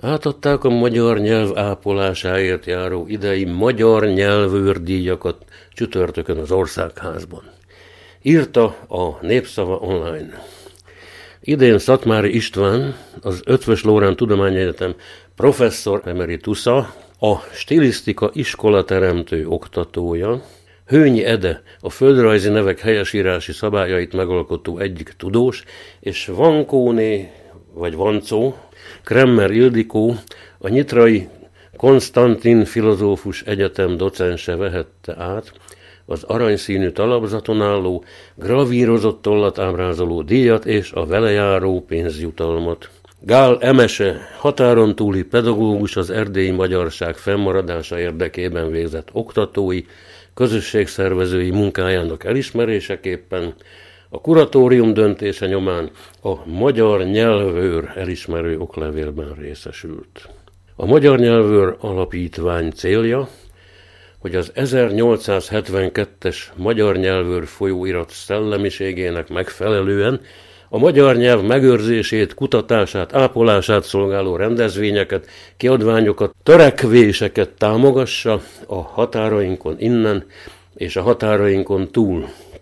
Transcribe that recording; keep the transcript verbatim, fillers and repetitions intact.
Átadták a magyar nyelv ápolásáért járó idei magyar nyelvőrdíjakat csütörtökön az Országházban. Írta a Népszava online. Idén Szatmári István, az Eötvös Loránd Tudományegyetem professzor emeritusa, a stilisztika iskolateremtő oktatója, Hőnyi Ede, a földrajzi nevek helyesírási szabályait megalkotó egyik tudós, és Vankóné, vagy Vancó, Kremmer Ildikó, a nyitrai Konstantin Filozófus Egyetem docense vehette át az aranyszínű talapzaton álló, gravírozott tollat ábrázoló díjat és a vele járó pénzjutalmat. Gál Emese, határon túli pedagógus, az erdélyi magyarság fennmaradása érdekében végzett oktatói, közösségszervezői munkájának elismeréseképpen a kuratórium döntése nyomán a magyar nyelvőr elismerő oklevélben részesült. A Magyar Nyelvőr Alapítvány célja, hogy az ezernyolcszázhetvenkettes Magyar Nyelvőr folyóirat szellemiségének megfelelően a magyar nyelv megőrzését, kutatását, ápolását szolgáló rendezvényeket, kiadványokat, törekvéseket támogassa a határainkon innen és a határainkon túl.